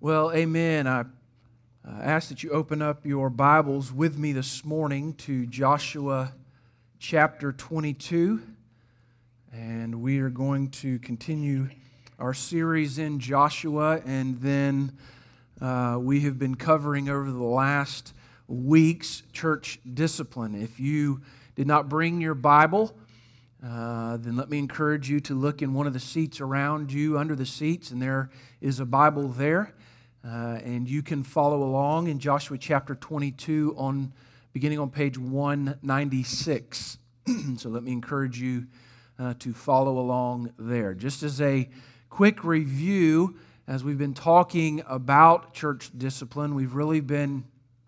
Well, amen. I ask that you open up your Bibles with me this morning to Joshua chapter 22. And we are going to continue our series in Joshua. And then we have been covering over the last weeks church discipline. If you did not bring your Bible, then let me encourage you to look in one of the seats around you, under the seats, and there is a Bible there. And you can follow along in Joshua chapter 22 beginning on page 196. So let me encourage you to follow along there. Just as a quick review, as we've been talking about church discipline, we've really been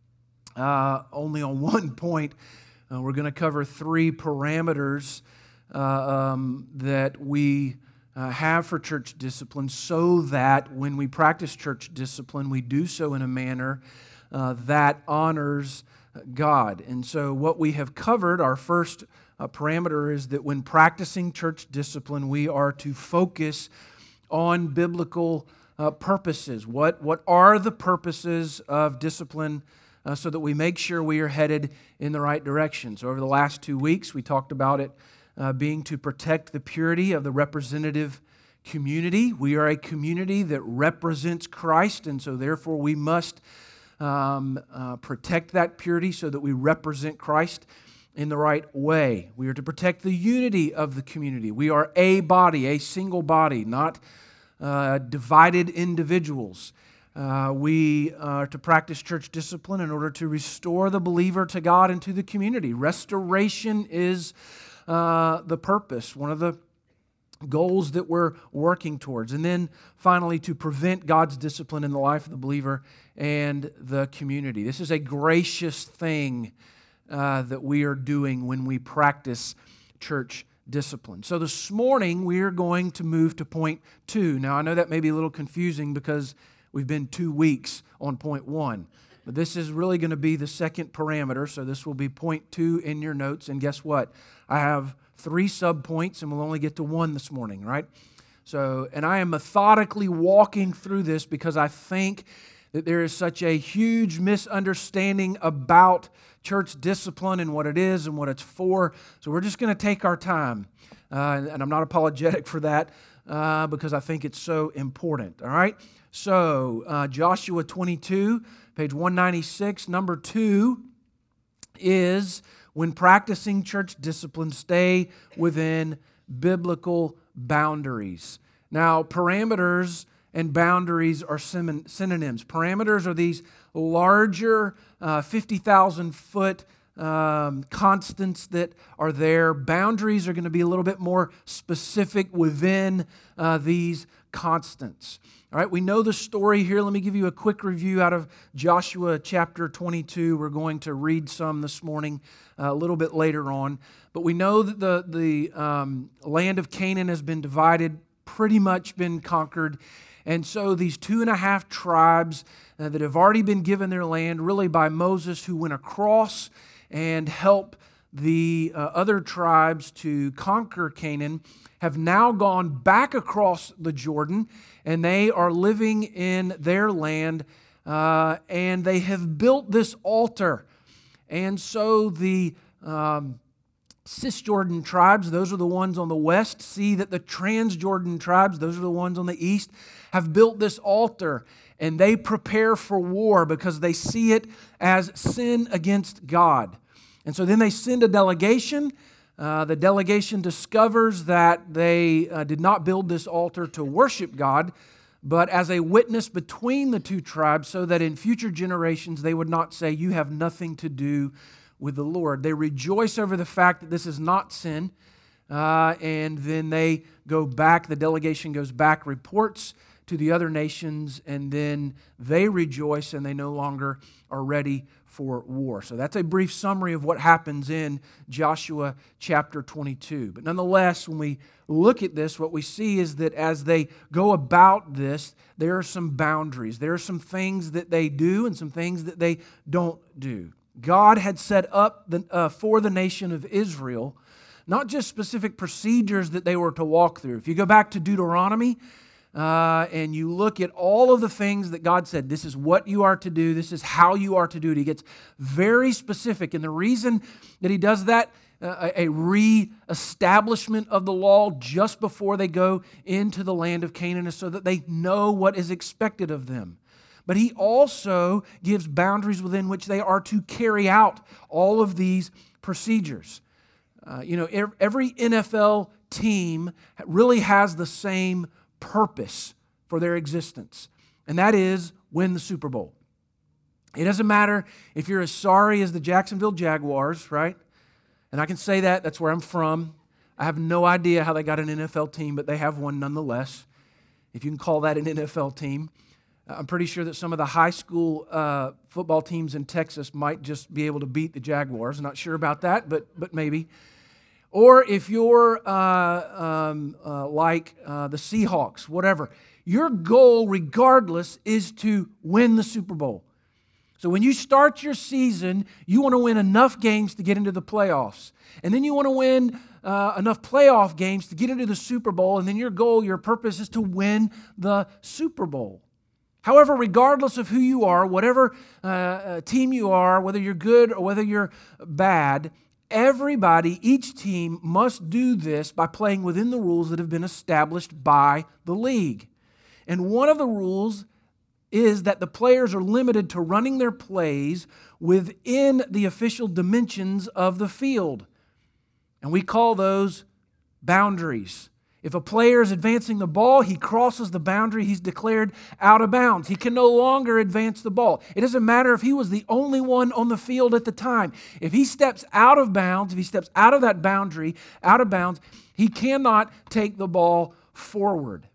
only on one point. We're going to cover three parameters that we have for church discipline, so that when we practice church discipline, we do so in a manner that honors God. And so what we have covered, our first parameter, is that when practicing church discipline, we are to focus on biblical purposes. What are the purposes of discipline so that we make sure we are headed in the right direction? So over the last 2 weeks, we talked about it being to protect the purity of the representative community. We are a community that represents Christ, and so therefore we must protect that purity so that we represent Christ in the right way. We are to protect the unity of the community. We are a body, a single body, not divided individuals. We are to practice church discipline in order to restore the believer to God and to the community. Restoration is the purpose, one of the goals that we're working towards. And then finally, to prevent God's discipline in the life of the believer and the community. This is a gracious thing that we are doing when we practice church discipline. So this morning, we are going to move to point 2. Now, I know that may be a little confusing because we've been 2 weeks on point 1. But this is really going to be the second parameter, so this will be point 2 in your notes. And guess what? I have 3 subpoints, and we'll only get to 1 this morning, right? So, and I am methodically walking through this because I think that there is such a huge misunderstanding about church discipline and what it is and what it's for. So we're just going to take our time, and I'm not apologetic for that because I think it's so important, all right? So Joshua 22, page 196, number 2 is, when practicing church discipline, stay within biblical boundaries. Now, parameters and boundaries are synonyms. Parameters are these larger 50,000-foot constants that are there. Boundaries are going to be a little bit more specific within these constants. All right, we know the story here. Let me give you a quick review out of Joshua chapter 22. We're going to read some this morning, a little bit later on. But we know that the land of Canaan has been divided, pretty much been conquered. And so these 2.5 tribes that have already been given their land, really by Moses, who went across and helped the other tribes to conquer Canaan, have now gone back across the Jordan, and they are living in their land, and they have built this altar. And so the Cisjordan tribes, those are the ones on the west, see that the Transjordan tribes, those are the ones on the east, have built this altar, and they prepare for war because they see it as sin against God. And so then they send a delegation. The delegation discovers that they did not build this altar to worship God, but as a witness between the two tribes, so that in future generations they would not say, "You have nothing to do with the Lord." They rejoice over the fact that this is not sin, and then they go back, the delegation goes back, reports to the other nations, and then they rejoice and they no longer are ready for war. So that's a brief summary of what happens in Joshua chapter 22. But nonetheless, when we look at this, what we see is that as they go about this, there are some boundaries. There are some things that they do and some things that they don't do. God had set up for the nation of Israel not just specific procedures that they were to walk through. If you go back to Deuteronomy, and you look at all of the things that God said, this is what you are to do, this is how you are to do it. He gets very specific. And the reason that he does that, a re-establishment of the law just before they go into the land of Canaan, is so that they know what is expected of them. But he also gives boundaries within which they are to carry out all of these procedures. Every NFL team really has the same purpose for their existence, and that is win the Super Bowl. It doesn't matter if you're as sorry as the Jacksonville Jaguars, right? And I can say that's where I'm from. I have no idea how they got an NFL team, but they have one nonetheless, if you can call that an NFL team. I'm pretty sure that some of the high school football teams in Texas might just be able to beat the Jaguars. I'm not sure about that, but maybe. Or if you're like the Seahawks, whatever, your goal, regardless, is to win the Super Bowl. So when you start your season, you want to win enough games to get into the playoffs. And then you want to win enough playoff games to get into the Super Bowl. And then your goal, your purpose is to win the Super Bowl. However, regardless of who you are, whatever team you are, whether you're good or whether you're bad, everybody, each team must do this by playing within the rules that have been established by the league. And one of the rules is that the players are limited to running their plays within the official dimensions of the field. And we call those boundaries. If a player is advancing the ball, he crosses the boundary, he's declared out of bounds. He can no longer advance the ball. It doesn't matter if he was the only one on the field at the time. If he steps out of bounds, if he steps out of that boundary, out of bounds, he cannot take the ball forward.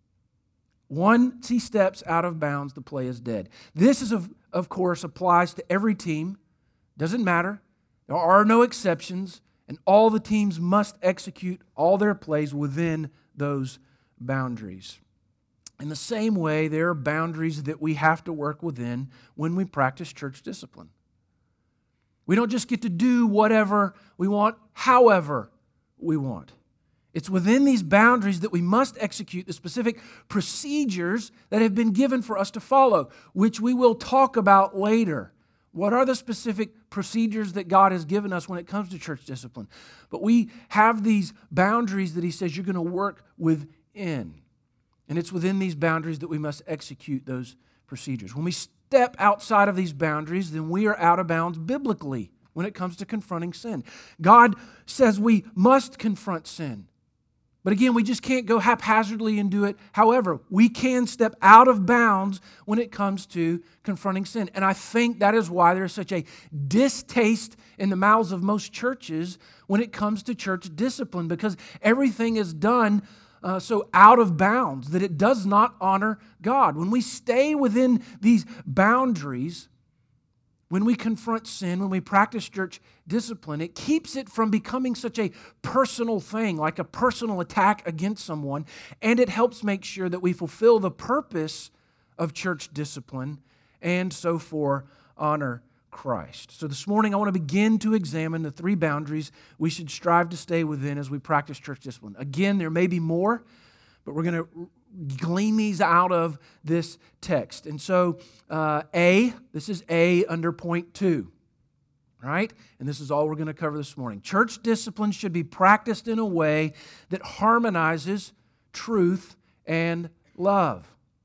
Once he steps out of bounds, the play is dead. This is, of course, applies to every team. Doesn't matter. There are no exceptions. And all the teams must execute all their plays within those boundaries. In the same way, there are boundaries that we have to work within when we practice church discipline. We don't just get to do whatever we want, however we want. It's within these boundaries that we must execute the specific procedures that have been given for us to follow, which we will talk about later. What are the specific procedures that God has given us when it comes to church discipline? But we have these boundaries that he says you're going to work within. And it's within these boundaries that we must execute those procedures. When we step outside of these boundaries, then we are out of bounds biblically when it comes to confronting sin. God says we must confront sin. But again, we just can't go haphazardly and do it. However, we can step out of bounds when it comes to confronting sin. And I think that is why there's such a distaste in the mouths of most churches when it comes to church discipline, because everything is done so out of bounds that it does not honor God. When we stay within these boundaries, when we confront sin, when we practice church discipline, it keeps it from becoming such a personal thing, like a personal attack against someone, and it helps make sure that we fulfill the purpose of church discipline and so for honor Christ. So this morning I want to begin to examine the three boundaries we should strive to stay within as we practice church discipline. Again, there may be more, but we're going to glean these out of this text. And so this is A under point 2, right? And this is all we're going to cover this morning. Church discipline should be practiced in a way that harmonizes truth and love.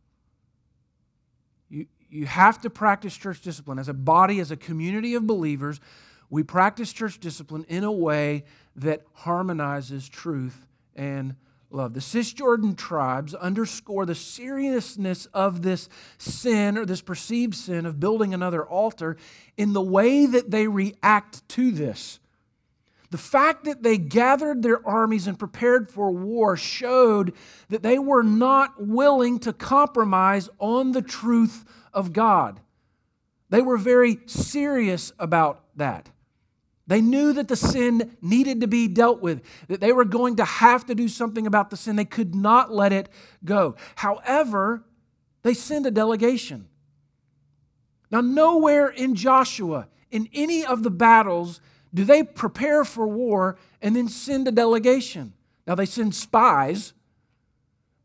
You have to practice church discipline. As a body, as a community of believers, we practice church discipline in a way that harmonizes truth and love. The Cisjordan tribes underscore the seriousness of this sin, or this perceived sin of building another altar, in the way that they react to this. The fact that they gathered their armies and prepared for war showed that they were not willing to compromise on the truth of God. They were very serious about that. They knew that the sin needed to be dealt with, that they were going to have to do something about the sin. They could not let it go. However, they sent a delegation. Now, nowhere in Joshua, in any of the battles, do they prepare for war and then send a delegation. Now, they send spies,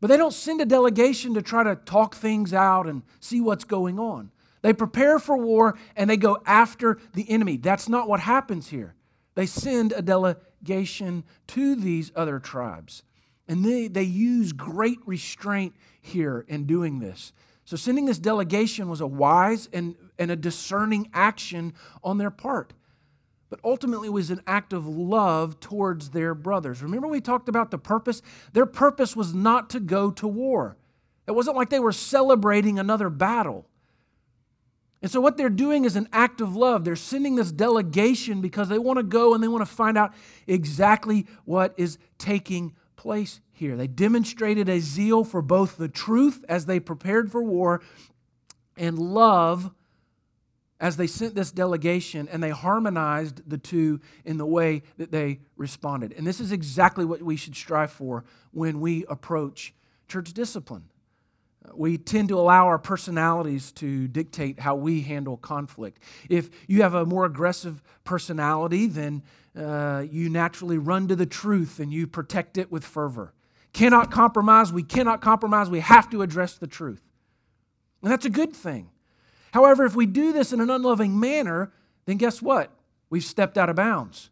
But they don't send a delegation to try to talk things out and see what's going on. They prepare for war and they go after the enemy. That's not what happens here. They send a delegation to these other tribes. And they use great restraint here in doing this. So sending this delegation was a wise and a discerning action on their part. But ultimately it was an act of love towards their brothers. Remember we talked about the purpose? Their purpose was not to go to war. It wasn't like they were celebrating another battle. And so what they're doing is an act of love. They're sending this delegation because they want to go and they want to find out exactly what is taking place here. They demonstrated a zeal for both the truth as they prepared for war and love as they sent this delegation, and they harmonized the two in the way that they responded. And this is exactly what we should strive for when we approach church discipline. We tend to allow our personalities to dictate how we handle conflict. If you have a more aggressive personality, then you naturally run to the truth and you protect it with fervor. Cannot compromise, we have to address the truth. And that's a good thing. However, if we do this in an unloving manner, then guess what? We've stepped out of bounds.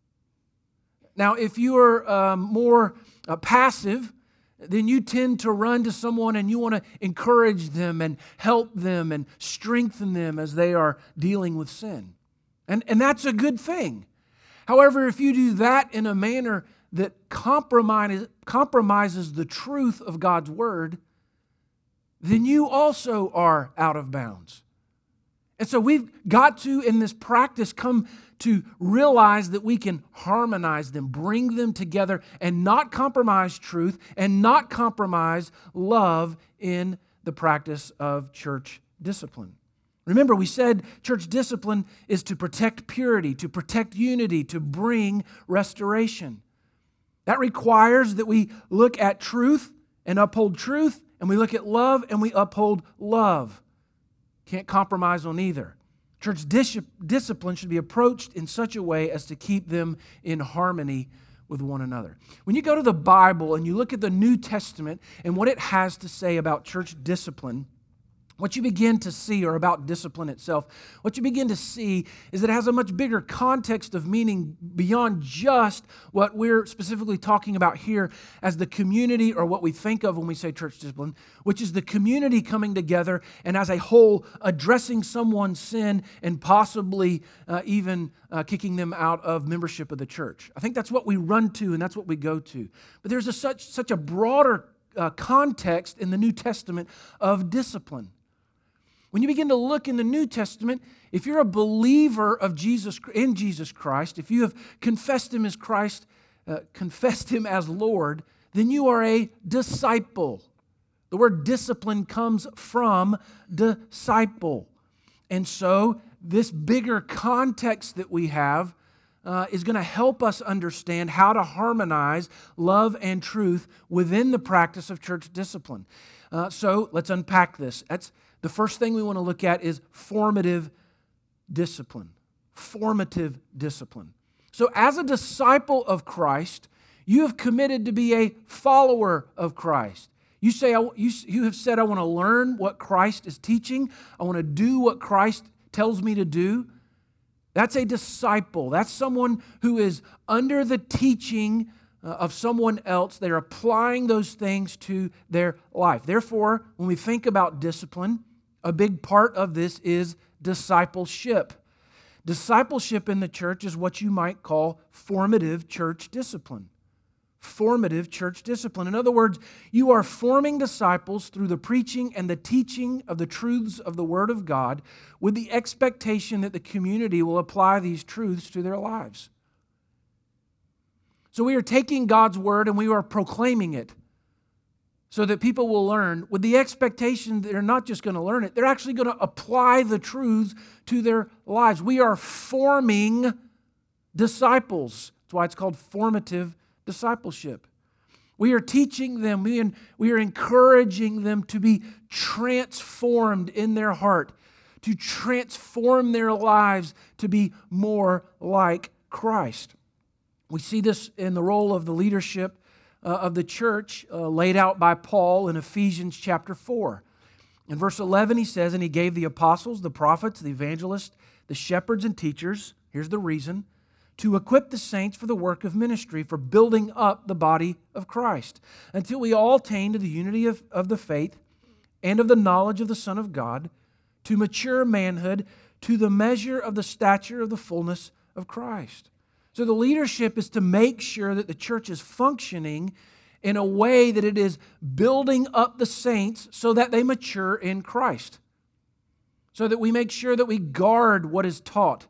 Now, if you are more passive, then you tend to run to someone and you want to encourage them and help them and strengthen them as they are dealing with sin. And that's a good thing. However, if you do that in a manner that compromises the truth of God's Word, then you also are out of bounds. And so we've got to, in this practice, come to realize that we can harmonize them, bring them together, and not compromise truth and not compromise love in the practice of church discipline. Remember, we said church discipline is to protect purity, to protect unity, to bring restoration. That requires that we look at truth and uphold truth, and we look at love and we uphold love. Can't compromise on either. Church discipline should be approached in such a way as to keep them in harmony with one another. When you go to the Bible and you look at the New Testament and what it has to say about church discipline, what you begin to see, or about discipline itself, what you begin to see is that it has a much bigger context of meaning beyond just what we're specifically talking about here as the community, or what we think of when we say church discipline, which is the community coming together and as a whole addressing someone's sin and possibly even kicking them out of membership of the church. I think that's what we run to and that's what we go to. But there's such a broader context in the New Testament of discipline. When you begin to look in the New Testament, if you're a believer of Jesus Christ, if you have confessed Him as Christ, confessed Him as Lord, then you are a disciple. The word discipline comes from disciple. And so this bigger context that we have is going to help us understand how to harmonize love and truth within the practice of church discipline. So let's unpack this. The first thing we want to look at is formative discipline. Formative discipline. So as a disciple of Christ, you have committed to be a follower of Christ. You have said, I want to learn what Christ is teaching. I want to do what Christ tells me to do. That's a disciple. That's someone who is under the teaching of someone else. They're applying those things to their life. Therefore, when we think about discipline, a big part of this is discipleship. Discipleship in the church is what you might call formative church discipline. Formative church discipline. In other words, you are forming disciples through the preaching and the teaching of the truths of the Word of God with the expectation that the community will apply these truths to their lives. So we are taking God's Word and we are proclaiming it so that people will learn with the expectation that they're not just going to learn it, they're actually going to apply the truths to their lives. We are forming disciples. That's why it's called formative discipleship. We are teaching them, we are encouraging them to be transformed in their heart, to transform their lives to be more like Christ. We see this in the role of the leadership of the church laid out by Paul in Ephesians chapter 4. In verse 11 he says, "And he gave the apostles, the prophets, the evangelists, the shepherds and teachers," here's the reason, "to equip the saints for the work of ministry, for building up the body of Christ, until we all attain to the unity of the faith and of the knowledge of the Son of God, to mature manhood, to the measure of the stature of the fullness of Christ." So the leadership is to make sure that the church is functioning in a way that it is building up the saints so that they mature in Christ. So that we make sure that we guard what is taught,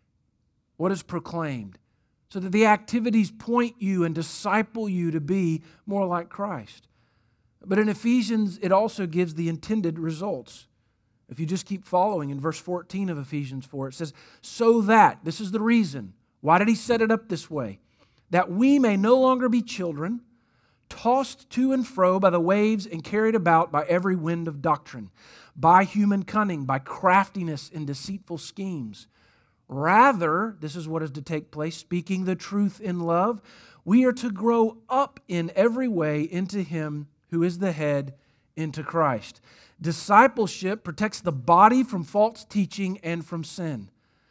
what is proclaimed, so that the activities point you and disciple you to be more like Christ. But in Ephesians, it also gives the intended results. If you just keep following in verse 14 of Ephesians 4, it says, "So that," this is the reason. Why did he set it up this way? "That we may no longer be children, tossed to and fro by the waves and carried about by every wind of doctrine, by human cunning, by craftiness and deceitful schemes. Rather," this is what is to take place, "speaking the truth in love, we are to grow up in every way into Him who is the head, into Christ." Discipleship protects the body from false teaching and from sin.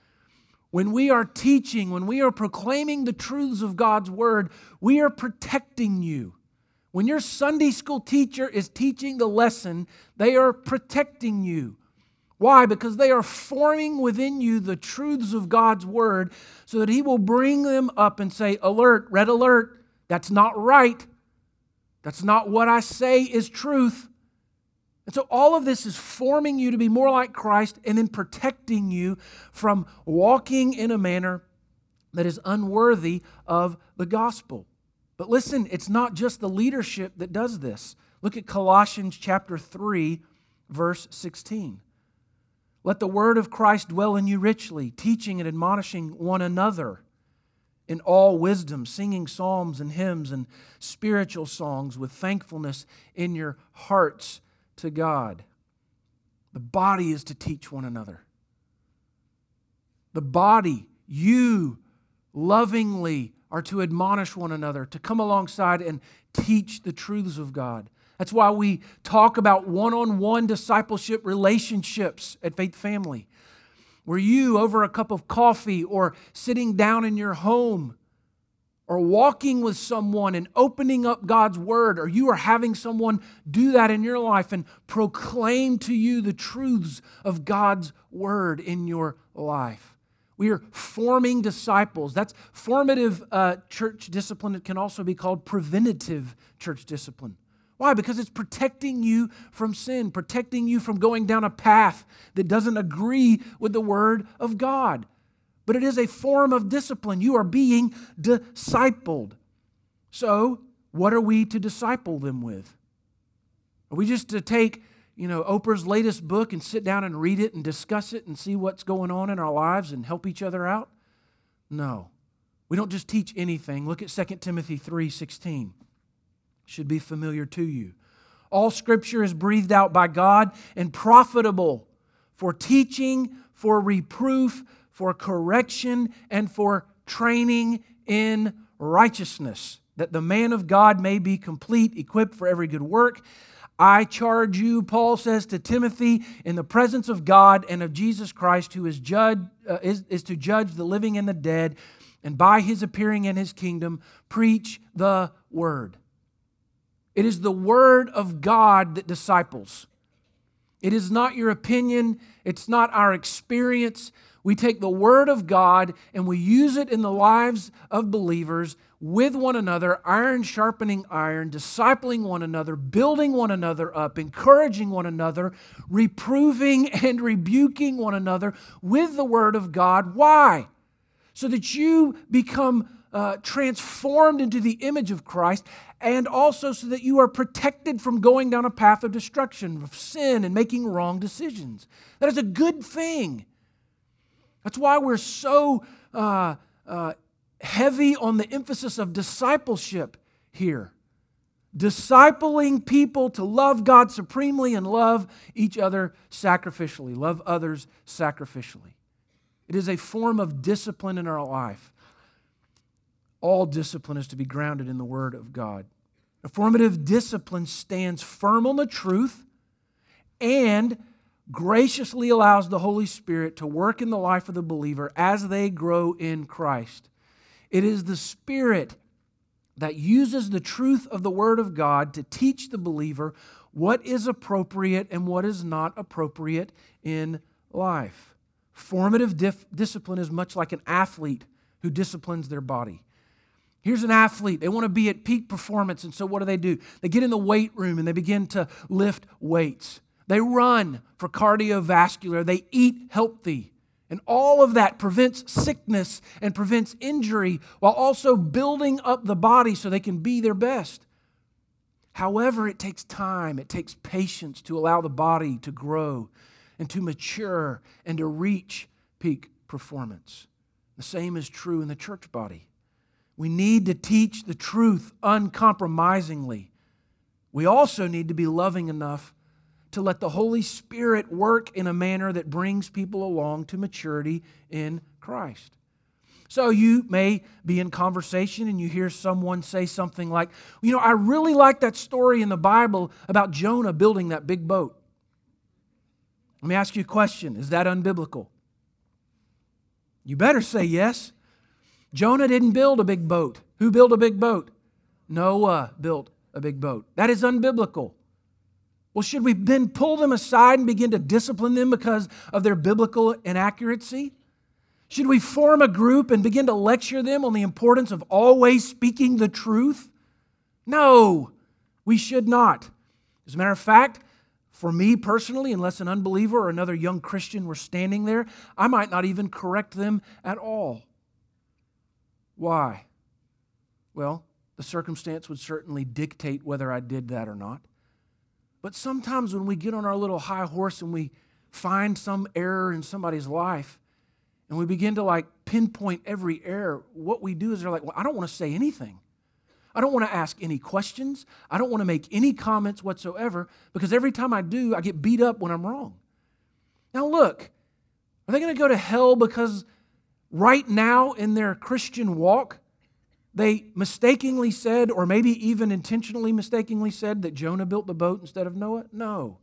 When we are teaching, when we are proclaiming the truths of God's Word, we are protecting you. When your Sunday school teacher is teaching the lesson, they are protecting you. Why? Because they are forming within you the truths of God's Word so that He will bring them up and say, "Alert, red alert, that's not right. That's not what I say is truth." And so all of this is forming you to be more like Christ and then protecting you from walking in a manner that is unworthy of the gospel. But listen, it's not just the leadership that does this. Look at Colossians chapter 3, verse 16. "Let the word of Christ dwell in you richly, teaching and admonishing one another in all wisdom, singing psalms and hymns and spiritual songs with thankfulness in your hearts to God." The body is to teach one another. The body, you lovingly are to admonish one another, to come alongside and teach the truths of God. That's why we talk about one-on-one discipleship relationships at Faith Family, where you, over a cup of coffee or sitting down in your home or walking with someone and opening up God's Word, or you are having someone do that in your life and proclaim to you the truths of God's Word in your life. We are forming disciples. That's formative church discipline. It can also be called preventative church discipline. Why? Because it's protecting you from sin, protecting you from going down a path that doesn't agree with the Word of God. But it is a form of discipline. You are being discipled. So, what are we to disciple them with? Are we just to take Oprah's latest book and sit down and read it and discuss it and see what's going on in our lives and help each other out? No. We don't just teach anything. Look at 2 Timothy 3:16. Should be familiar to you. "All Scripture is breathed out by God and profitable for teaching, for reproof, for correction, and for training in righteousness, that the man of God may be complete, equipped for every good work. I charge you," Paul says to Timothy, "in the presence of God and of Jesus Christ, who is to judge the living and the dead, and by His appearing in His kingdom, preach the Word." It is the Word of God that disciples. It is not your opinion. It's not our experience. We take the Word of God and we use it in the lives of believers with one another, iron sharpening iron, discipling one another, building one another up, encouraging one another, reproving and rebuking one another with the Word of God. Why? So that you become transformed into the image of Christ, and also so that you are protected from going down a path of destruction, of sin, and making wrong decisions. That is a good thing. That's why we're so heavy on the emphasis of discipleship here. Discipling people to love God supremely and love each other sacrificially, love others sacrificially. It is a form of discipline in our life. All discipline is to be grounded in the Word of God. A formative discipline stands firm on the truth and graciously allows the Holy Spirit to work in the life of the believer as they grow in Christ. It is the Spirit that uses the truth of the Word of God to teach the believer what is appropriate and what is not appropriate in life. Formative discipline is much like an athlete who disciplines their body. Here's an athlete. They want to be at peak performance, and so what do? They get in the weight room and they begin to lift weights. They run for cardiovascular. They eat healthy. And all of that prevents sickness and prevents injury while also building up the body so they can be their best. However, it takes time, it takes patience to allow the body to grow and to mature and to reach peak performance. The same is true in the church body. We need to teach the truth uncompromisingly. We also need to be loving enough to let the Holy Spirit work in a manner that brings people along to maturity in Christ. So you may be in conversation and you hear someone say something like, I really like that story in the Bible about Jonah building that big boat. Let me ask you a question. Is that unbiblical? You better say yes. Jonah didn't build a big boat. Who built a big boat? Noah built a big boat. That is unbiblical. Well, should we then pull them aside and begin to discipline them because of their biblical inaccuracy? Should we form a group and begin to lecture them on the importance of always speaking the truth? No, we should not. As a matter of fact, for me personally, unless an unbeliever or another young Christian were standing there, I might not even correct them at all. Why? Well, the circumstance would certainly dictate whether I did that or not. But sometimes when we get on our little high horse and we find some error in somebody's life and we begin to pinpoint every error, what we do is they're like, well, I don't want to say anything. I don't want to ask any questions. I don't want to make any comments whatsoever because every time I do, I get beat up when I'm wrong. Now look, are they going to go to hell because right now in their Christian walk, they mistakenly said, or maybe even intentionally mistakenly said, that Jonah built the boat instead of Noah? No.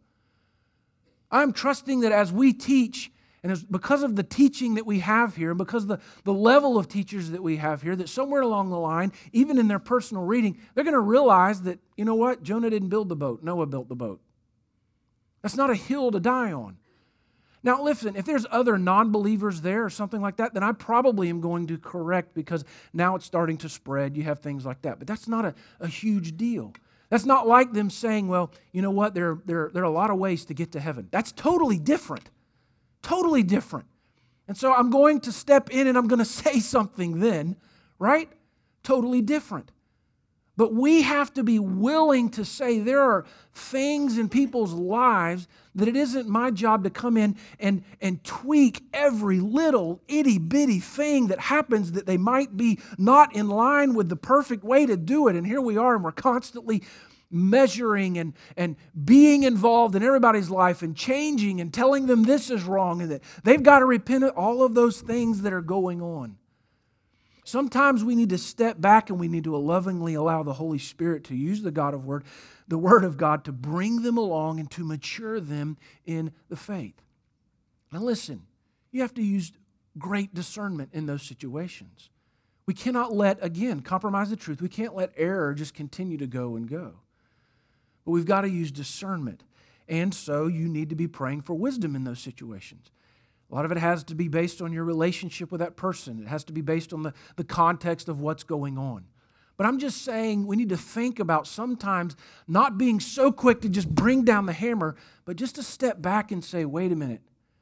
I'm trusting that as we teach, and because of the teaching that we have here, and because of the level of teachers that we have here, that somewhere along the line, even in their personal reading, they're going to realize that, Jonah didn't build the boat. Noah built the boat. That's not a hill to die on. Now listen, if there's other non-believers there or something like that, then I probably am going to correct because now it's starting to spread. You have things like that. But that's not a huge deal. That's not like them saying, well, you know what, there are a lot of ways to get to heaven. That's totally different. Totally different. And so I'm going to step in and I'm going to say something then, right? Totally different. But we have to be willing to say there are things in people's lives that it isn't my job to come in and tweak every little itty-bitty thing that happens that they might be not in line with the perfect way to do it. And here we are, and we're constantly measuring and being involved in everybody's life and changing and telling them this is wrong and that they've got to repent of all of those things that are going on. Sometimes we need to step back and we need to lovingly allow the Holy Spirit to use the Word of God to bring them along and to mature them in the faith. Now listen, you have to use great discernment in those situations. We cannot compromise the truth. We can't let error just continue to go and go. But we've got to use discernment. And so you need to be praying for wisdom in those situations. A lot of it has to be based on your relationship with that person. It has to be based on the context of what's going on. But I'm just saying we need to think about sometimes not being so quick to just bring down the hammer, but just to step back and say, wait a minute.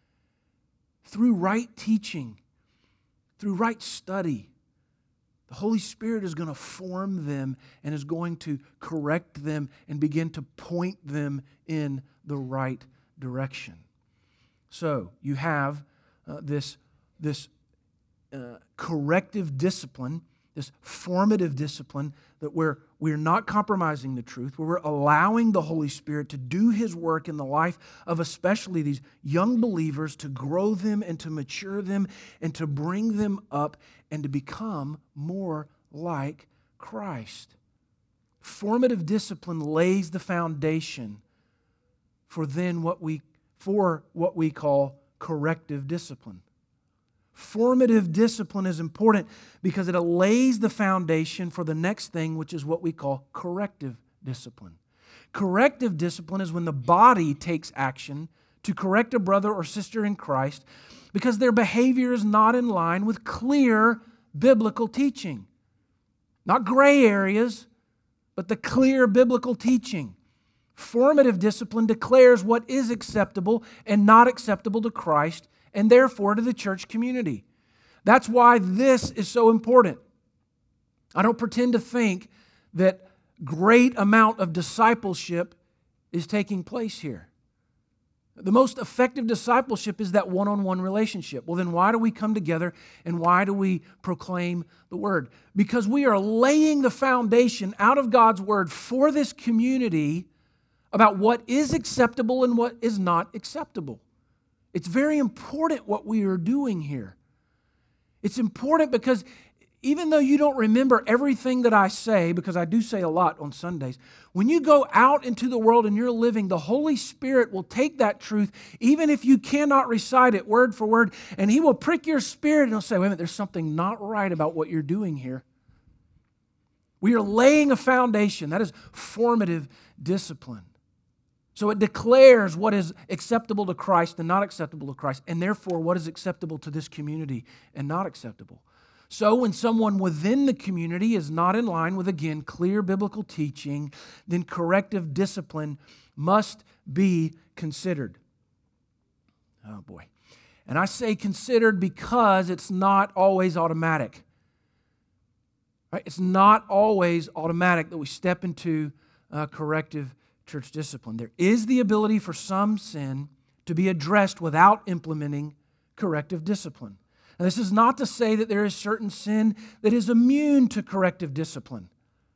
Through right teaching, through right study, the Holy Spirit is going to form them and is going to correct them and begin to point them in the right direction. So you have this corrective discipline, this formative discipline that we're not compromising the truth, where we're allowing the Holy Spirit to do His work in the life of especially these young believers, to grow them and to mature them and to bring them up and to become more like Christ. Formative discipline lays the foundation for what we call corrective discipline. Formative discipline is important because it lays the foundation for the next thing, which is what we call corrective discipline. Corrective discipline is when the body takes action to correct a brother or sister in Christ because their behavior is not in line with clear biblical teaching. Not gray areas, but the clear biblical teaching. Formative discipline declares what is acceptable and not acceptable to Christ and therefore to the church community. That's why this is so important. I don't pretend to think that great amount of discipleship is taking place here. The most effective discipleship is that one-on-one relationship. Well, then why do we come together and why do we proclaim the Word? Because we are laying the foundation out of God's Word for this community about what is acceptable and what is not acceptable. It's very important what we are doing here. It's important because even though you don't remember everything that I say, because I do say a lot on Sundays, when you go out into the world and you're living, the Holy Spirit will take that truth, even if you cannot recite it word for word, and He will prick your spirit and He'll say, wait a minute, there's something not right about what you're doing here. We are laying a foundation. That is formative discipline. So it declares what is acceptable to Christ and not acceptable to Christ, and therefore what is acceptable to this community and not acceptable. So when someone within the community is not in line with, again, clear biblical teaching, then corrective discipline must be considered. Oh boy. And I say considered because it's not always automatic. Right? It's not always automatic that we step into corrective church discipline. There is the ability for some sin to be addressed without implementing corrective discipline. Now, this is not to say that there is certain sin that is immune to corrective discipline,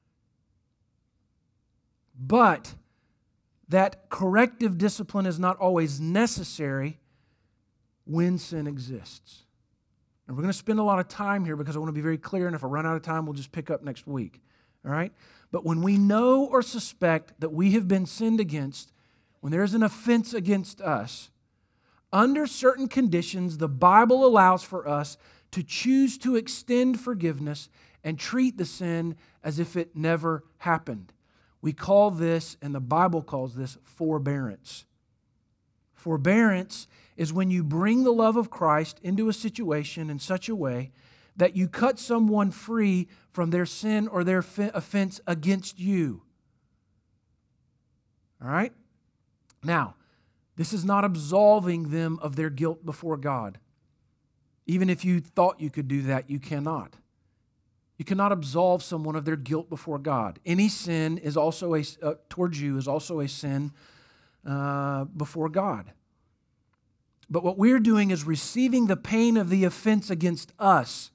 but that corrective discipline is not always necessary when sin exists. And we're going to spend a lot of time here because I want to be very clear, and if I run out of time, we'll just pick up next week. All right? But when we know or suspect that we have been sinned against, when there is an offense against us, under certain conditions, the Bible allows for us to choose to extend forgiveness and treat the sin as if it never happened. We call this, and the Bible calls this, forbearance. Forbearance is when you bring the love of Christ into a situation in such a way that you cut someone free from their sin or their offense against you. All right? Now, this is not absolving them of their guilt before God. Even if you thought you could do that, you cannot. You cannot absolve someone of their guilt before God. Any sin is also towards you is also a sin before God. But what we're doing is receiving the pain of the offense against us,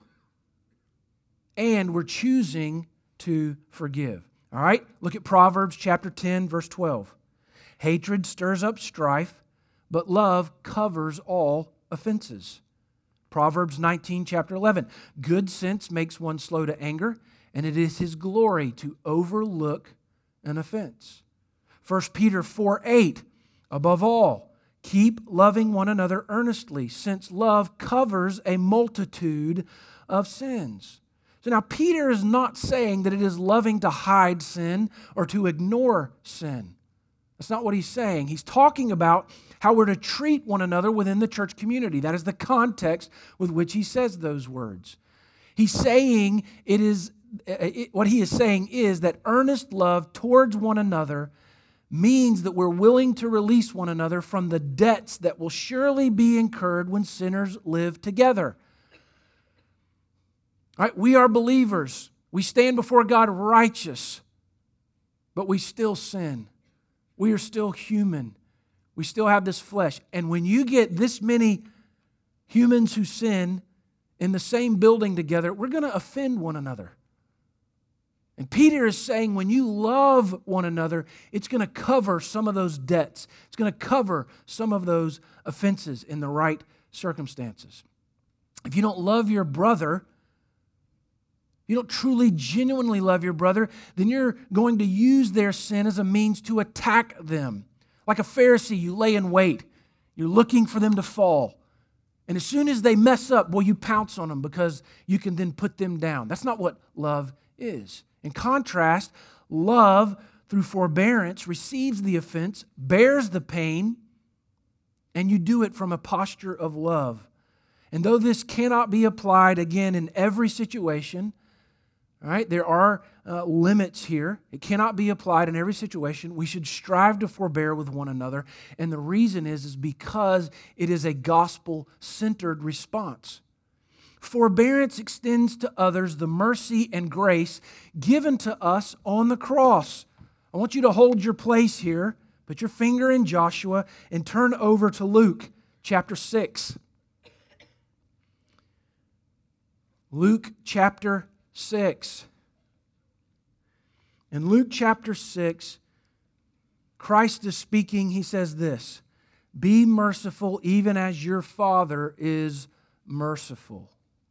and we're choosing to forgive. All right? Look at Proverbs chapter 10, verse 12. Hatred stirs up strife, but love covers all offenses. Proverbs 19, chapter 11. Good sense makes one slow to anger, and it is his glory to overlook an offense. 1 Peter 4, 8. Above all, keep loving one another earnestly, since love covers a multitude of sins. So now Peter is not saying that it is loving to hide sin or to ignore sin. That's not what he's saying. He's talking about how we're to treat one another within the church community. That is the context with which he says those words. He's saying what he is saying is that earnest love towards one another means that we're willing to release one another from the debts that will surely be incurred when sinners live together. All right, we are believers. We stand before God righteous, but we still sin. We are still human. We still have this flesh. And when you get this many humans who sin in the same building together, we're going to offend one another. And Peter is saying when you love one another, it's going to cover some of those debts. It's going to cover some of those offenses in the right circumstances. If you don't love your brother, you don't truly, genuinely love your brother, then you're going to use their sin as a means to attack them. Like a Pharisee, you lay in wait. You're looking for them to fall. And as soon as they mess up, well, you pounce on them because you can then put them down. That's not what love is. In contrast, love, through forbearance, receives the offense, bears the pain, and you do it from a posture of love. And though this cannot be applied, again, in every situation, all right, there are limits here. It cannot be applied in every situation. We should strive to forbear with one another. And the reason is because it is a gospel-centered response. Forbearance extends to others the mercy and grace given to us on the cross. I want you to hold your place here. Put your finger in Joshua and turn over to Luke chapter 6. Luke chapter 6. In Luke chapter 6, Christ is speaking. He says this, "Be merciful even as your Father is merciful."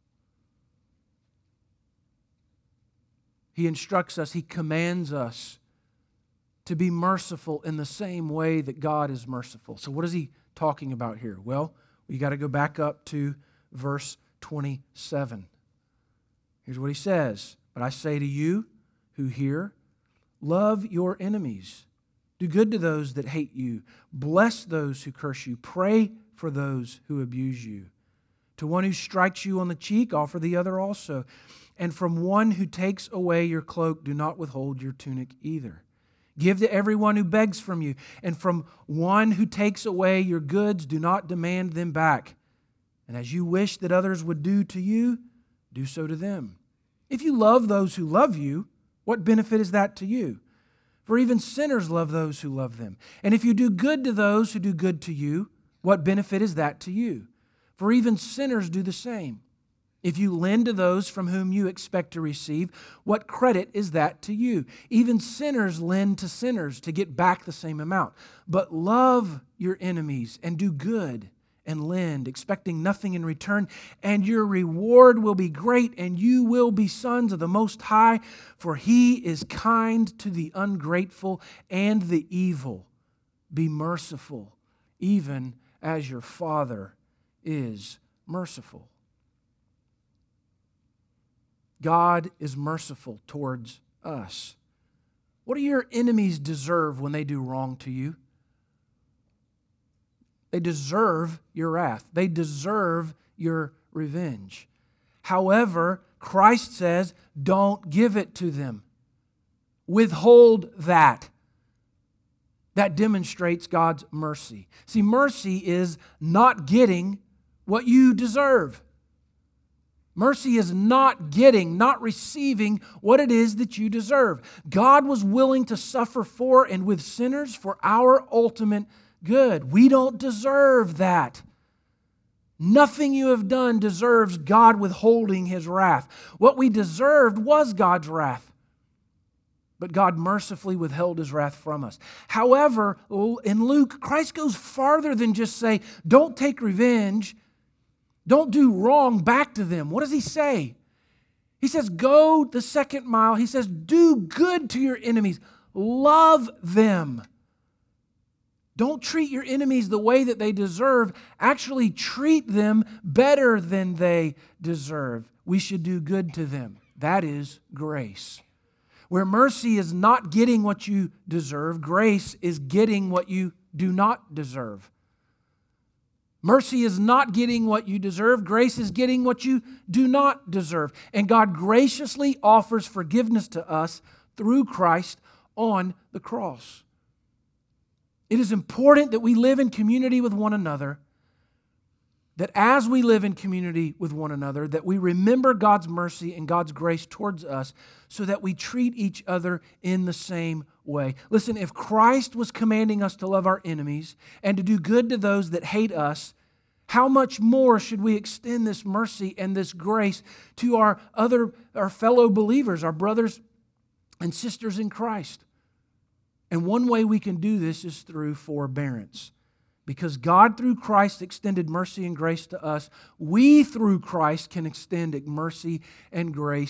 He instructs us, He commands us to be merciful in the same way that God is merciful. So what is He talking about here? Well, we got to go back up to verse 27. Here's what He says, "But I say to you who hear, love your enemies. Do good to those that hate you. Bless those who curse you. Pray for those who abuse you. To one who strikes you on the cheek, offer the other also. And from one who takes away your cloak, do not withhold your tunic either. Give to everyone who begs from you. And from one who takes away your goods, do not demand them back. And as you wish that others would do to you, do so to them. If you love those who love you, what benefit is that to you? For even sinners love those who love them. And if you do good to those who do good to you, what benefit is that to you? For even sinners do the same. If you lend to those from whom you expect to receive, what credit is that to you? Even sinners lend to sinners to get back the same amount. But love your enemies and do good and lend, expecting nothing in return, and your reward will be great, and you will be sons of the Most High, for He is kind to the ungrateful and the evil. Be merciful, even as your Father is merciful." God is merciful towards us. What do your enemies deserve when they do wrong to you? They deserve your wrath. They deserve your revenge. However, Christ says, don't give it to them. Withhold that. That demonstrates God's mercy. See, mercy is not getting what you deserve. Mercy is not getting, not receiving what it is that you deserve. God was willing to suffer for and with sinners for our ultimate good. We don't deserve that. Nothing you have done deserves God withholding His wrath. What we deserved was God's wrath. But God mercifully withheld His wrath from us. However, in Luke, Christ goes farther than just say, don't take revenge. Don't do wrong back to them. What does He say? He says, go the second mile. He says, do good to your enemies. Love them. Don't treat your enemies the way that they deserve. Actually, treat them better than they deserve. We should do good to them. That is grace. Where mercy is not getting what you deserve, grace is getting what you do not deserve. Mercy is not getting what you deserve. Grace is getting what you do not deserve. And God graciously offers forgiveness to us through Christ on the cross. It is important that we live in community with one another, that as we live in community with one another, that we remember God's mercy and God's grace towards us so that we treat each other in the same way. Listen, if Christ was commanding us to love our enemies and to do good to those that hate us, how much more should we extend this mercy and this grace to our fellow believers, our brothers and sisters in Christ? And one way we can do this is through forbearance. Because God through Christ extended mercy and grace to us, we through Christ can extend mercy and grace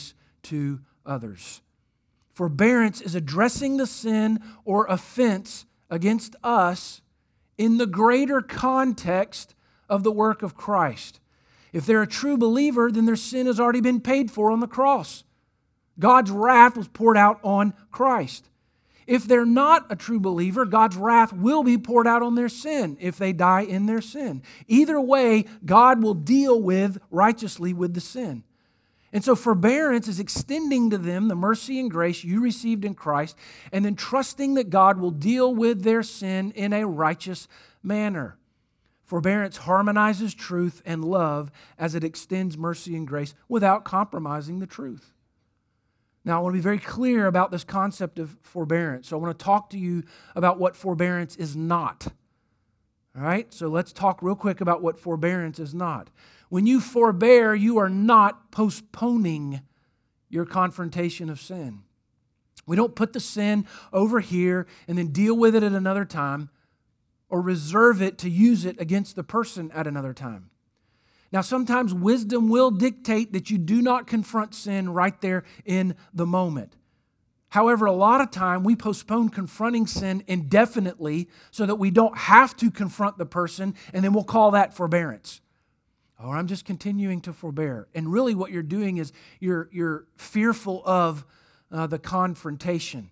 to others. Forbearance is addressing the sin or offense against us in the greater context of the work of Christ. If they're a true believer, then their sin has already been paid for on the cross. God's wrath was poured out on Christ. If they're not a true believer, God's wrath will be poured out on their sin if they die in their sin. Either way, God will deal righteously with the sin. And so forbearance is extending to them the mercy and grace you received in Christ, and then trusting that God will deal with their sin in a righteous manner. Forbearance harmonizes truth and love as it extends mercy and grace without compromising the truth. Now, I want to be very clear about this concept of forbearance. So I want to talk to you about what forbearance is not. All right? So let's talk real quick about what forbearance is not. When you forbear, you are not postponing your confrontation of sin. We don't put the sin over here and then deal with it at another time or reserve it to use it against the person at another time. Now, sometimes wisdom will dictate that you do not confront sin right there in the moment. However, a lot of time we postpone confronting sin indefinitely so that we don't have to confront the person, and then we'll call that forbearance. Or I'm just continuing to forbear. And really what you're doing is you're fearful of the confrontation.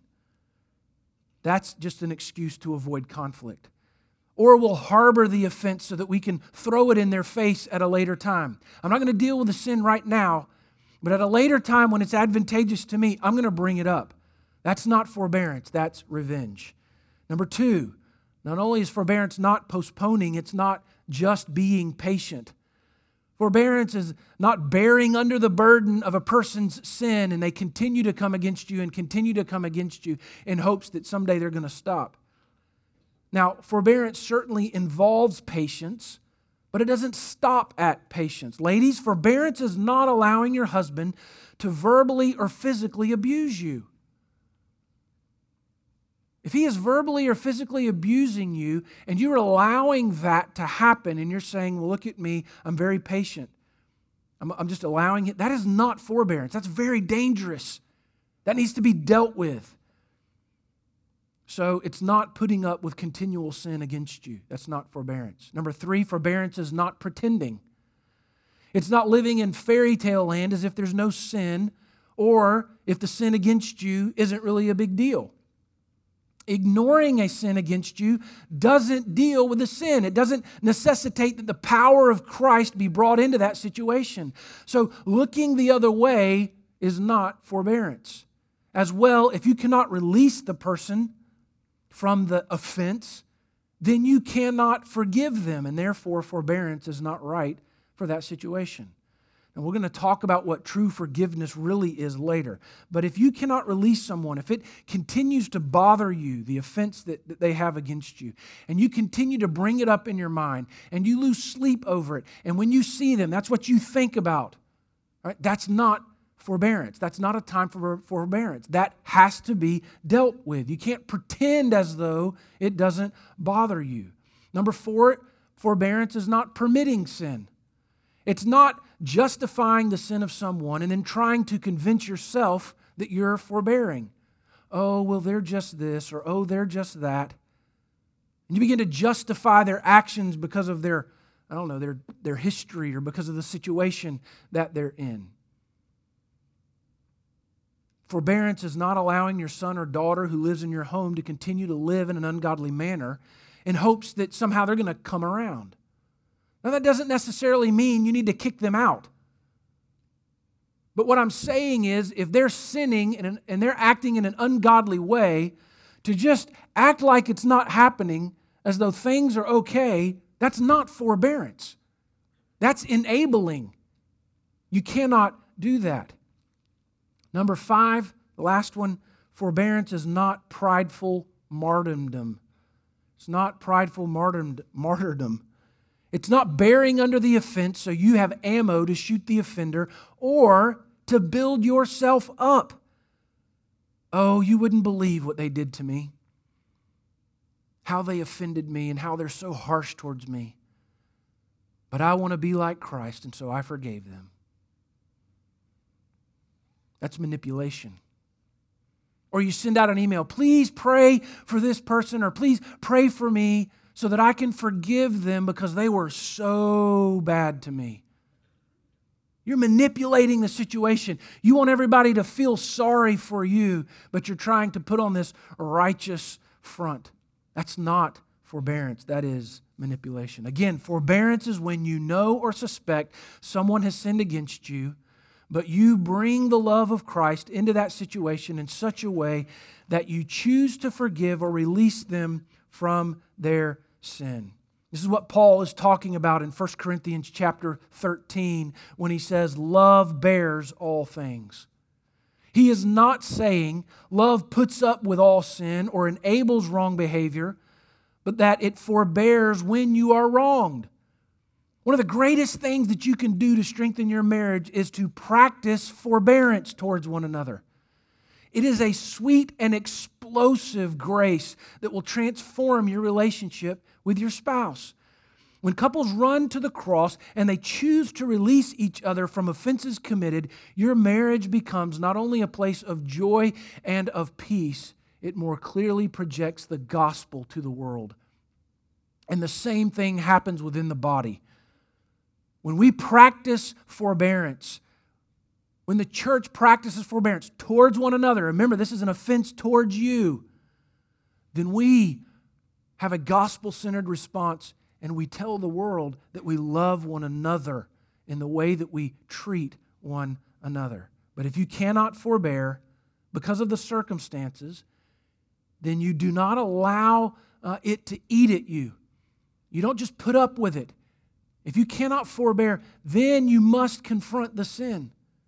That's just an excuse to avoid conflict. Or we'll harbor the offense so that we can throw it in their face at a later time. I'm not going to deal with the sin right now, but at a later time when it's advantageous to me, I'm going to bring it up. That's not forbearance, that's revenge. Number two, not only is forbearance not postponing, it's not just being patient. Forbearance is not bearing under the burden of a person's sin and they continue to come against you and continue to come against you in hopes that someday they're going to stop. Now, forbearance certainly involves patience, but it doesn't stop at patience. Ladies, forbearance is not allowing your husband to verbally or physically abuse you. If he is verbally or physically abusing you and you're allowing that to happen and you're saying, well, look at me, I'm very patient. I'm just allowing it. That is not forbearance. That's very dangerous. That needs to be dealt with. So it's not putting up with continual sin against you. That's not forbearance. Number three, forbearance is not pretending. It's not living in fairy tale land as if there's no sin or if the sin against you isn't really a big deal. Ignoring a sin against you doesn't deal with the sin. It doesn't necessitate that the power of Christ be brought into that situation. So looking the other way is not forbearance. As well, if you cannot release the person from the offense, then you cannot forgive them, and therefore forbearance is not right for that situation. And we're going to talk about what true forgiveness really is later. But if you cannot release someone, if it continues to bother you, the offense that they have against you, and you continue to bring it up in your mind, and you lose sleep over it, and when you see them, that's what you think about, right? That's not forbearance. That's not a time for forbearance. That has to be dealt with. You can't pretend as though it doesn't bother you. Number four, forbearance is not permitting sin. It's not justifying the sin of someone and then trying to convince yourself that you're forbearing. Oh, well, they're just this, or oh, they're just that. And you begin to justify their actions because of their history or because of the situation that they're in. Forbearance is not allowing your son or daughter who lives in your home to continue to live in an ungodly manner in hopes that somehow they're going to come around. Now, that doesn't necessarily mean you need to kick them out. But what I'm saying is, if they're sinning and they're acting in an ungodly way, to just act like it's not happening as though things are okay, that's not forbearance. That's enabling. You cannot do that. Number five, the last one, forbearance is not prideful martyrdom. It's not prideful martyrdom. It's not bearing under the offense so you have ammo to shoot the offender or to build yourself up. Oh, you wouldn't believe what they did to me, how they offended me and how they're so harsh towards me. But I want to be like Christ, and so I forgave them. That's manipulation. Or you send out an email, please pray for this person, or please pray for me so that I can forgive them because they were so bad to me. You're manipulating the situation. You want everybody to feel sorry for you, but you're trying to put on this righteous front. That's not forbearance. That is manipulation. Again, forbearance is when you know or suspect someone has sinned against you, but you bring the love of Christ into that situation in such a way that you choose to forgive or release them from their sin. This is what Paul is talking about in 1 Corinthians chapter 13 when he says, love bears all things. He is not saying love puts up with all sin or enables wrong behavior, but that it forbears when you are wronged. One of the greatest things that you can do to strengthen your marriage is to practice forbearance towards one another. It is a sweet and explosive grace that will transform your relationship with your spouse. When couples run to the cross and they choose to release each other from offenses committed, your marriage becomes not only a place of joy and of peace, it more clearly projects the gospel to the world. And the same thing happens within the body. When we practice forbearance, when the church practices forbearance towards one another, remember this is an offense towards you, then we have a gospel-centered response and we tell the world that we love one another in the way that we treat one another. But if you cannot forbear because of the circumstances, then you do not allow it to eat at you. You don't just put up with it. If you cannot forbear, then you must confront the sin.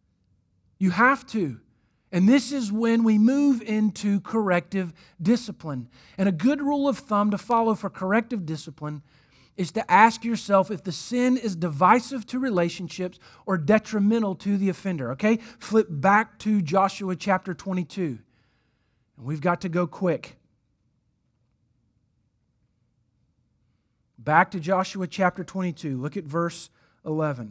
You have to. And this is when we move into corrective discipline. And a good rule of thumb to follow for corrective discipline is to ask yourself if the sin is divisive to relationships or detrimental to the offender. Okay? Flip back to Joshua chapter 22. And we've got to go quick. Back to Joshua chapter 22. Look at verse 11.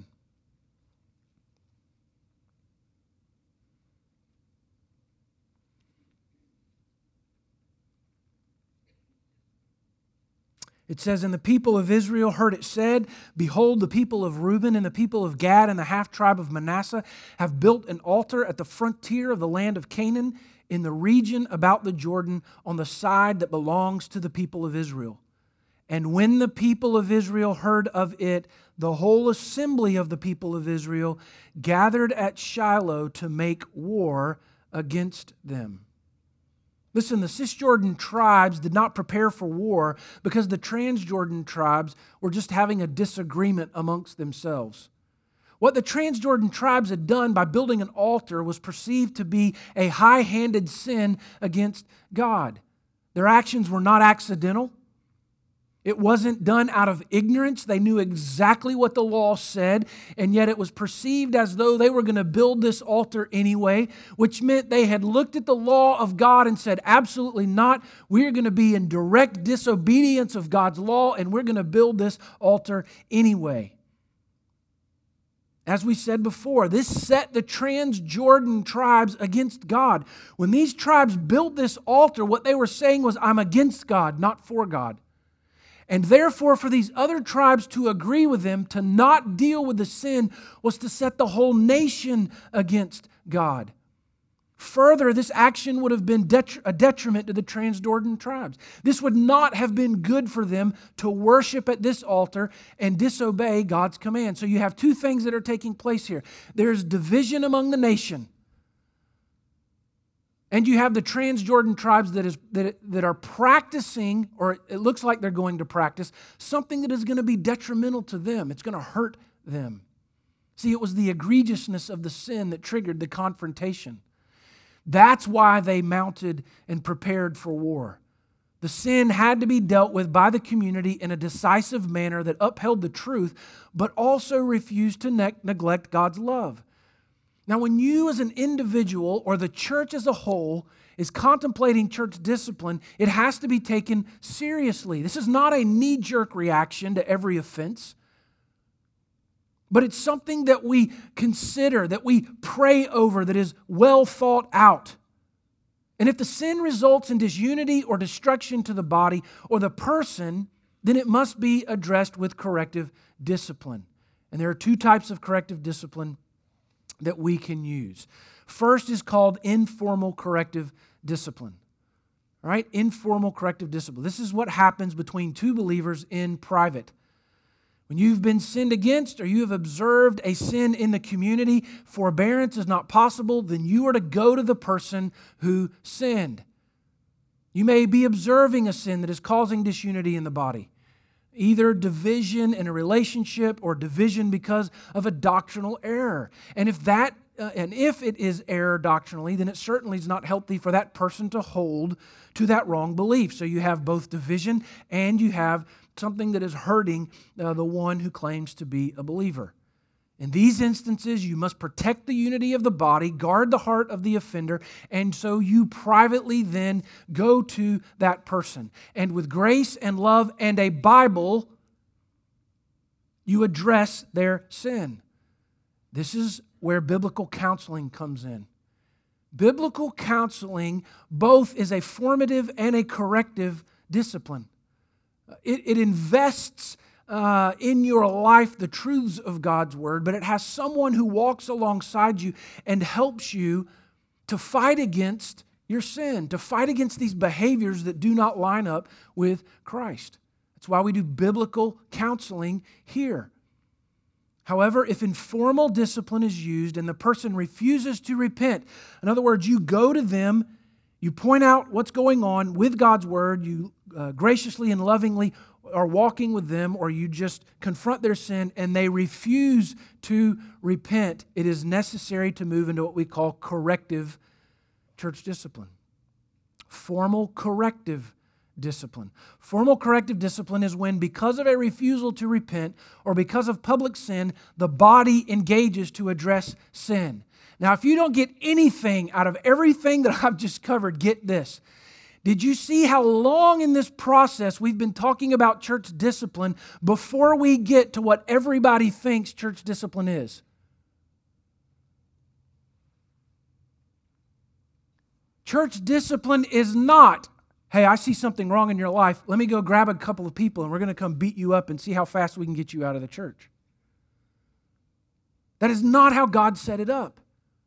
It says, and the people of Israel heard it said, behold, the people of Reuben and the people of Gad and the half-tribe of Manasseh have built an altar at the frontier of the land of Canaan in the region about the Jordan on the side that belongs to the people of Israel. And when the people of Israel heard of it, the whole assembly of the people of Israel gathered at Shiloh to make war against them. Listen, the Cisjordan tribes did not prepare for war because the Transjordan tribes were just having a disagreement amongst themselves. What the Transjordan tribes had done by building an altar was perceived to be a high-handed sin against God. Their actions were not accidental. It wasn't done out of ignorance. They knew exactly what the law said, and yet it was perceived as though they were going to build this altar anyway, which meant they had looked at the law of God and said, absolutely not. We're going to be in direct disobedience of God's law, and we're going to build this altar anyway. As we said before, this set the Transjordan tribes against God. When these tribes built this altar, what they were saying was, I'm against God, not for God. And therefore, for these other tribes to agree with them, to not deal with the sin, was to set the whole nation against God. Further, this action would have been a detriment to the Transjordan tribes. This would not have been good for them to worship at this altar and disobey God's command. So you have two things that are taking place here. There's division among the nation. And you have the Transjordan tribes that are practicing, or it looks like they're going to practice, something that is going to be detrimental to them. It's going to hurt them. See, it was the egregiousness of the sin that triggered the confrontation. That's why they mounted and prepared for war. The sin had to be dealt with by the community in a decisive manner that upheld the truth, but also refused to neglect God's love. Now, when you as an individual or the church as a whole is contemplating church discipline, it has to be taken seriously. This is not a knee-jerk reaction to every offense, but it's something that we consider, that we pray over, that is well thought out. And if the sin results in disunity or destruction to the body or the person, then it must be addressed with corrective discipline. And there are two types of corrective discipline that we can use. First is called informal corrective discipline. All right? Informal corrective discipline. This is what happens between two believers in private. When you've been sinned against or you have observed a sin in the community, forbearance is not possible, then you are to go to the person who sinned. You may be observing a sin that is causing disunity in the body, either division in a relationship or division because of a doctrinal error. And if it is error doctrinally, then it certainly is not healthy for that person to hold to that wrong belief. So you have both division and you have something that is hurting the one who claims to be a believer. In these instances, you must protect the unity of the body, guard the heart of the offender, and so you privately then go to that person. And with grace and love and a Bible, you address their sin. This is where biblical counseling comes in. Biblical counseling both is a formative and a corrective discipline. It invests in your life the truths of God's Word, but it has someone who walks alongside you and helps you to fight against your sin, to fight against these behaviors that do not line up with Christ. That's why we do biblical counseling here. However, if informal discipline is used and the person refuses to repent, in other words, you go to them, you point out what's going on with God's Word, you graciously and lovingly are walking with them, or you just confront their sin and they refuse to repent, it is necessary to move into what we call corrective church discipline. Formal corrective discipline. Formal corrective discipline is when, because of a refusal to repent or because of public sin, the body engages to address sin. Now, if you don't get anything out of everything that I've just covered, get this. Did you see how long in this process we've been talking about church discipline before we get to what everybody thinks church discipline is? Church discipline is not, hey, I see something wrong in your life. Let me go grab a couple of people and we're going to come beat you up and see how fast we can get you out of the church. That is not how God set it up.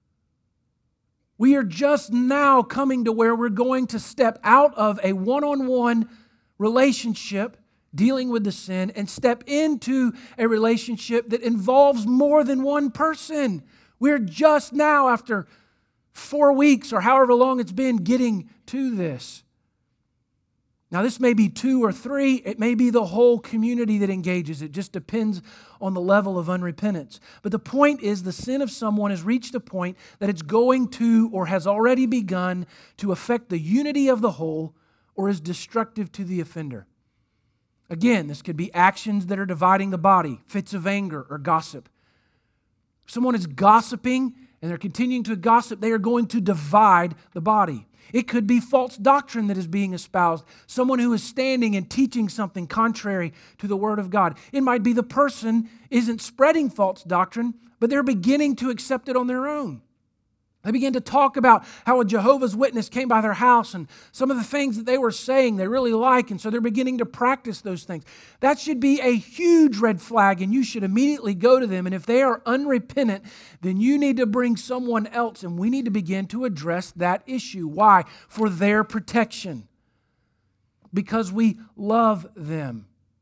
We are just now coming to where we're going to step out of a one-on-one relationship dealing with the sin and step into a relationship that involves more than one person. We're just now, after 4 weeks or however long it's been, getting to this. Now, this may be 2 or 3. It may be the whole community that engages. It just depends on the level of unrepentance. But the point is, the sin of someone has reached a point that it's going to or has already begun to affect the unity of the whole or is destructive to the offender. Again, this could be actions that are dividing the body, fits of anger or gossip. If someone is gossiping and they're continuing to gossip, they are going to divide the body. It could be false doctrine that is being espoused. Someone who is standing and teaching something contrary to the Word of God. It might be the person isn't spreading false doctrine, but they're beginning to accept it on their own. They begin to talk about how a Jehovah's Witness came by their house and some of the things that they were saying they really like, and so they're beginning to practice those things. That should be a huge red flag, and you should immediately go to them. And if they are unrepentant, then you need to bring someone else, and we need to begin to address that issue. Why? For their protection. Because we love them.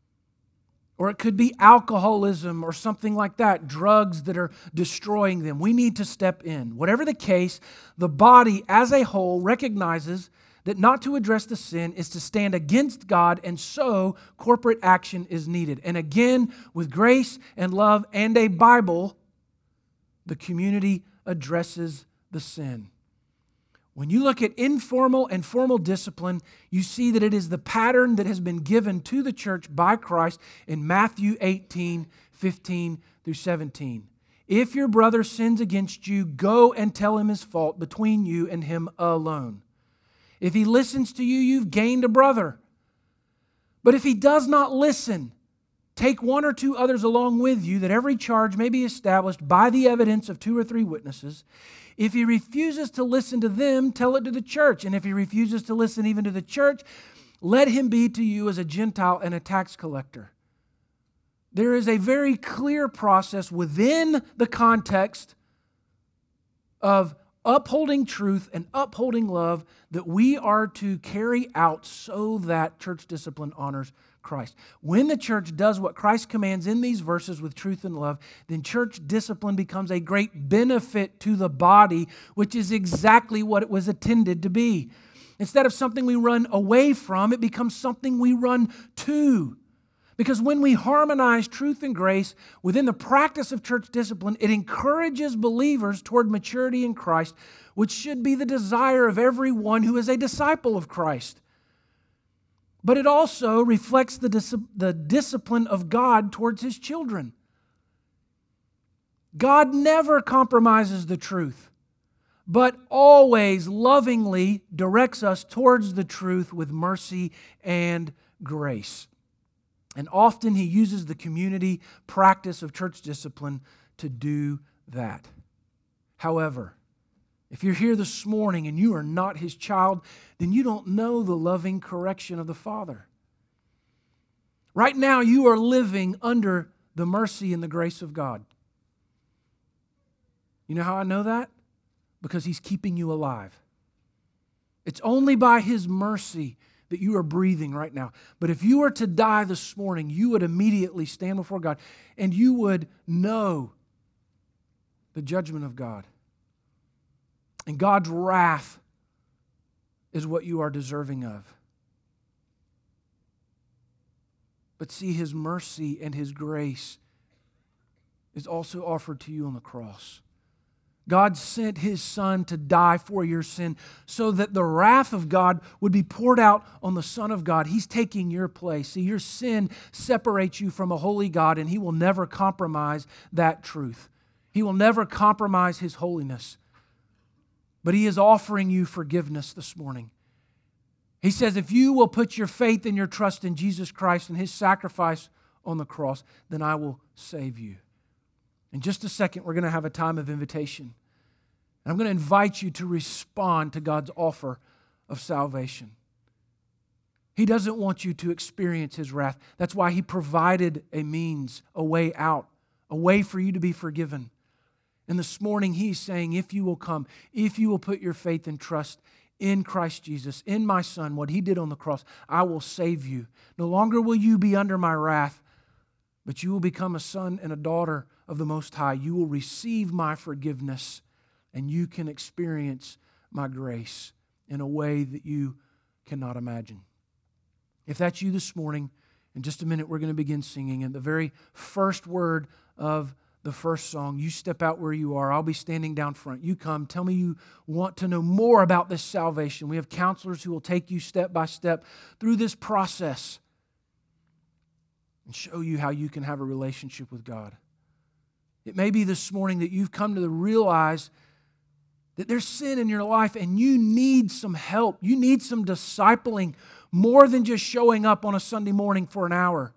Or it could be alcoholism or something like that, drugs that are destroying them. We need to step in. Whatever the case, the body as a whole recognizes that not to address the sin is to stand against God, and so corporate action is needed. And again, with grace and love and a Bible, the community addresses the sin. When you look at informal and formal discipline, you see that it is the pattern that has been given to the church by Christ in Matthew 18, 15 through 17. If your brother sins against you, go and tell him his fault between you and him alone. If he listens to you, you've gained a brother. But if he does not listen, Take one or two others along with you, that every charge may be established by the evidence of 2 or 3 witnesses. If he refuses to listen to them, tell it to the church. And if he refuses to listen even to the church, let him be to you as a Gentile and a tax collector. There is a very clear process within the context of upholding truth and upholding love that we are to carry out so that church discipline honors Christ. When the church does what Christ commands in these verses with truth and love, then church discipline becomes a great benefit to the body, which is exactly what it was intended to be. Instead of something we run away from, it becomes something we run to. Because when we harmonize truth and grace within the practice of church discipline, it encourages believers toward maturity in Christ, which should be the desire of everyone who is a disciple of Christ. But it also reflects the discipline of God towards His children. God never compromises the truth, but always lovingly directs us towards the truth with mercy and grace. And often He uses the community practice of church discipline to do that. However, if you're here this morning and you are not His child, then you don't know the loving correction of the Father. Right now, you are living under the mercy and the grace of God. You know how I know that? Because He's keeping you alive. It's only by His mercy that you are breathing right now. But if you were to die this morning, you would immediately stand before God and you would know the judgment of God. And God's wrath is what you are deserving of. But see, His mercy and His grace is also offered to you on the cross. God sent His Son to die for your sin so that the wrath of God would be poured out on the Son of God. He's taking your place. See, your sin separates you from a holy God, and He will never compromise that truth. He will never compromise His holiness. But He is offering you forgiveness this morning. He says, if you will put your faith and your trust in Jesus Christ and His sacrifice on the cross, then I will save you. In just a second, we're going to have a time of invitation. And I'm going to invite you to respond to God's offer of salvation. He doesn't want you to experience His wrath. That's why He provided a means, a way out, a way for you to be forgiven. And this morning He's saying, if you will come, if you will put your faith and trust in Christ Jesus, in my Son, what He did on the cross, I will save you. No longer will you be under my wrath, but you will become a son and a daughter of the Most High. You will receive my forgiveness, and you can experience my grace in a way that you cannot imagine. If that's you this morning, in just a minute we're going to begin singing. And the very first word of the first song, you step out where you are. I'll be standing down front. You come. Tell me you want to know more about this salvation. We have counselors who will take you step by step through this process and show you how you can have a relationship with God. It may be this morning that you've come to realize that there's sin in your life and you need some help. You need some discipling more than just showing up on a Sunday morning for an hour.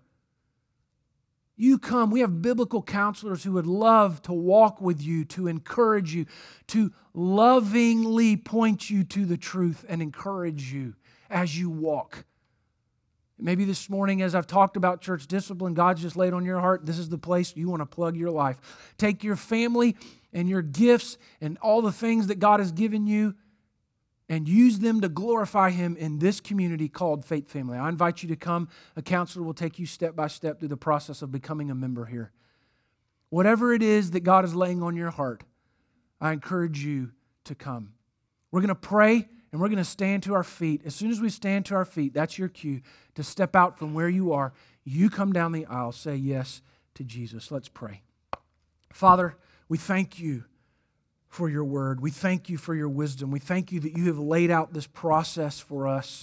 You come. We have biblical counselors who would love to walk with you, to encourage you, to lovingly point you to the truth and encourage you as you walk. Maybe this morning, as I've talked about church discipline, God's just laid on your heart, this is the place you want to plug your life. Take your family and your gifts and all the things that God has given you and use them to glorify Him in this community called Faith Family. I invite you to come. A counselor will take you step by step through the process of becoming a member here. Whatever it is that God is laying on your heart, I encourage you to come. We're going to pray. And we're going to stand to our feet. As soon as we stand to our feet, that's your cue to step out from where you are. You come down the aisle, say yes to Jesus. Let's pray. Father, we thank you for your word. We thank you for your wisdom. We thank you that you have laid out this process for us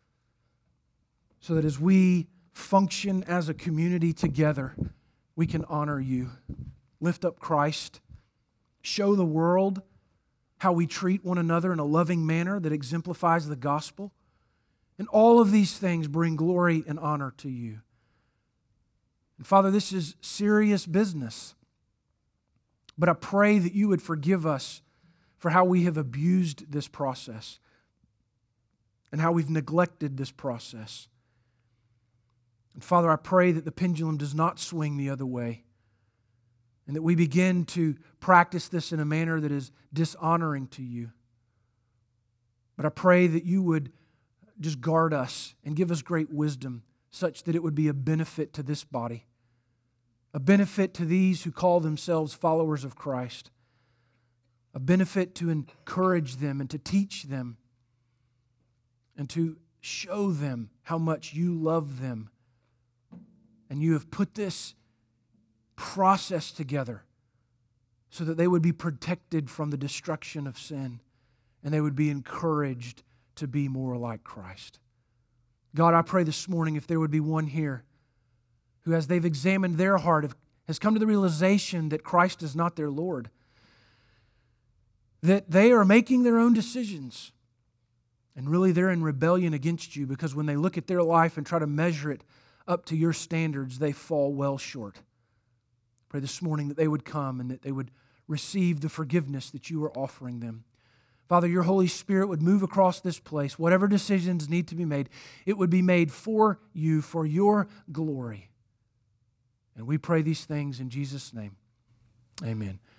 so that as we function as a community together, we can honor you, lift up Christ, show the world how we treat one another in a loving manner that exemplifies the gospel. And all of these things bring glory and honor to you. And Father, this is serious business. But I pray that you would forgive us for how we have abused this process and how we've neglected this process. And Father, I pray that the pendulum does not swing the other way and that we begin to practice this in a manner that is dishonoring to you. But I pray that you would just guard us and give us great wisdom such that it would be a benefit to this body, a benefit to these who call themselves followers of Christ, a benefit to encourage them and to teach them and to show them how much you love them. And you have put this process together so that they would be protected from the destruction of sin and they would be encouraged to be more like Christ. God, I pray this morning if there would be one here who, as they've examined their heart, has come to the realization that Christ is not their Lord, that they are making their own decisions, and really they're in rebellion against you because when they look at their life and try to measure it up to your standards, they fall well short. Pray this morning that they would come and that they would receive the forgiveness that you are offering them. Father, your Holy Spirit would move across this place. Whatever decisions need to be made, it would be made for you, for your glory. And we pray these things in Jesus' name. Amen.